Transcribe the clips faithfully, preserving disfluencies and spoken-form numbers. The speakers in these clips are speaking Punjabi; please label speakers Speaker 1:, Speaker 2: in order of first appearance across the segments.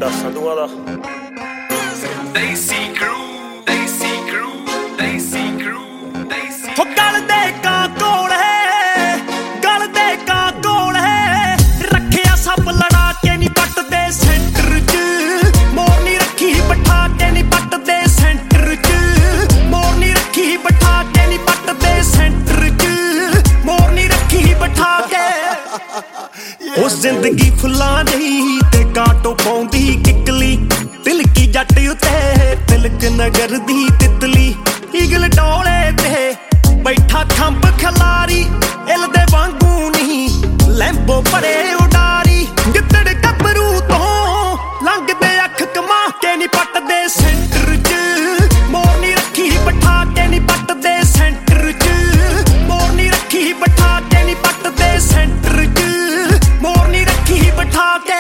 Speaker 1: ਮੁੰਡਾ ਸੰਧੂਆਂ ਦਾ
Speaker 2: ਦੇਸੀ ਕਰੂ ਦੇਸੀ ਕਰੂ ਦੇਸੀ ਕਰੂ ਦੇਸੀ
Speaker 3: ਹੋ ਗਲ ਦੇ ਕਾਂ ਕੋਲ ਹੈ ਗਲ ਦੇ ਕਾਂ ਕੋਲ ਹੈ ਰੱਖਿਆ ਸੱਪ ਲੜਾ ਕੇ ਨਹੀਂ ਪੱਟਦੇ ਸੈਂਟਰ 'ਚ ਮੋਰ ਨਹੀਂ ਰੱਖੀ ਬਿਠਾ ਕੇ ਨਹੀਂ ਪੱਟਦੇ ਸੈਂਟਰ 'ਚ ਮੋਰ ਨਹੀਂ ਰੱਖੀ ਬਿਠਾ ਕੇ ਨਹੀਂ ਪੱਟਦੇ ਸੈਂਟਰ 'ਚ ਮੋਰ ਨਹੀਂ ਰੱਖੀ ਬਿਠਾ ਕੇ ਉਸ ਜ਼ਿੰਦਗੀ ਫੁੱਲਾਂ ਦੀ ਤੇ ਕਾਟੋ ਪਾਉਂਦੀ ਕਿਕਲੀ ਤਿਲਕੀ ਜੱਟ ਉਤੇ ਤਿਲਕ ਨਗਰ ਦੀ ਤਿਤਲੀ ਈਗਲ ਡੋਲੇ ਤੇ ਬੈਠਾ ਖੰਭ ਖਲਾਰੀ ਇਲ ਦੇ ਵਾਂਗੂ ਨਹੀਂ ਲੈਂਬੋ ਭਰੇ ਉਡਾਰੀ ਗਿੱਦੜ ਗੱਭਰੂ ਤੋਂ ਲੰਘਦੇ ਅੱਖ ਕਮਾ ਕੇ ਨਹੀਂ ਪੱਟਦੇ ਸੈਂਟਰ 'ਚ ਮੋਰ ਨਹੀਂ ਰੱਖੀ ਬਿਠਾ ਕੇ ਨਹੀਂ ਪੱਟਦੇ ਸੈਂਟਰ 'ਚ ਮੋਰ ਨਹੀਂ ਰੱਖੀ ਬਿਠਾ ਕੇ ਨਹੀਂ ਪੱਟਦੇ ਸੈਂਟਰ 'ਚ ਮੋਰ ਨਹੀਂ ਰੱਖੀ ਬਿਠਾ ਕੇ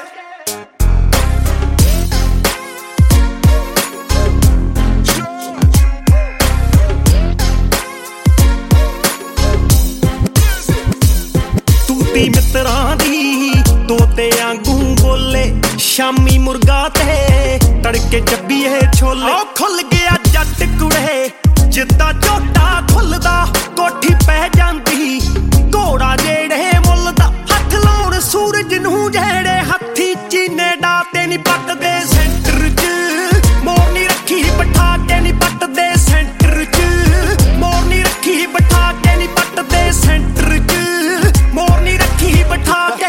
Speaker 3: ਤੂਤੀ ਮਿੱਤਰਾਂ ਦੀ ਤੋਤੇ ਆਂਗੂ ਬੋਲੇ ਸ਼ਾਮੀ ਮੁਰਗਾ ਤੇ ਤੜਕੇ ਚੱਬੀਏ ਛੋਲੇ ਓ ਖੁੱਲ ਗਿਆ ਜੱਟ ਕੁੜੇ ਜਿੱਦਾਂ ਝੋਟਾ ਖੁੱਲਦਾ ਕੋਠੀ ਪੈ ਜਾਂਦੀ ਘੋੜਾ ਜਿਹੜੇ ਮੁੱਲ ਦਾ ਹੱਥ ਲਾਉਣ ਸੂਰਜ ਨੂੰ ਜਿਹੜੇ ਹੱਥੀ ਚੀਨੇ ਡਾ ਤੇ ਨਹੀਂ ਪੱਟਦੇ ਸੈਂਟਰ 'ਚ ਮੋਰ ਨਹੀਂ ਰੱਖੀ ਬਿਠਾ ਕੇ ਨਹੀਂ ਪੱਟਦੇ ਸੈਂਟਰ 'ਚ ਮੋਰ ਨਹੀਂ ਰੱਖੀ ਬਿਠਾ ਕੇ ਨਹੀਂ ਪੱਟਦੇ ਸੈਂਟਰ 'ਚ ਮੋਰ ਨਹੀਂ ਰੱਖੀ ਬਿਠਾ ਕੇ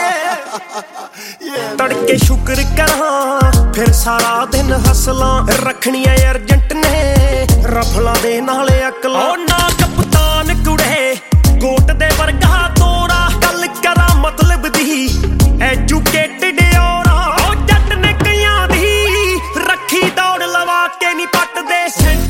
Speaker 3: ਤੜਕੇ ਸ਼ੁਕਰ ਕਰਾਂ ਫਿਰ ਸਾਰਾ ਦਿਨ ਹਸਲਾਂ ਰੱਖਣੀਆਂ ਅਰਜੈਂਟ ਨੇ ਰਫਲਾਂ ਦੇ ਨਾਲ ਅਕਲਾਂ ਓ ਨਾ ਕਪਤਾਨ ਕੁੜੇ ਕੋਟ ਦੇ ਵਰਗਾ ਤੋਰਾ ਗੱਲ ਕਰਾਂ ਮਤਲਬ ਦੀ ਐਜੂਕੇਟਡ ਔਰਾ ਓ ਜੱਟ ਨੇ ਕਈਆਂ ਦੀ ਰੱਖੀ ਦੌੜ ਲਵਾ ਕੇ ਨਹੀਂ ਪੱਟਦੇ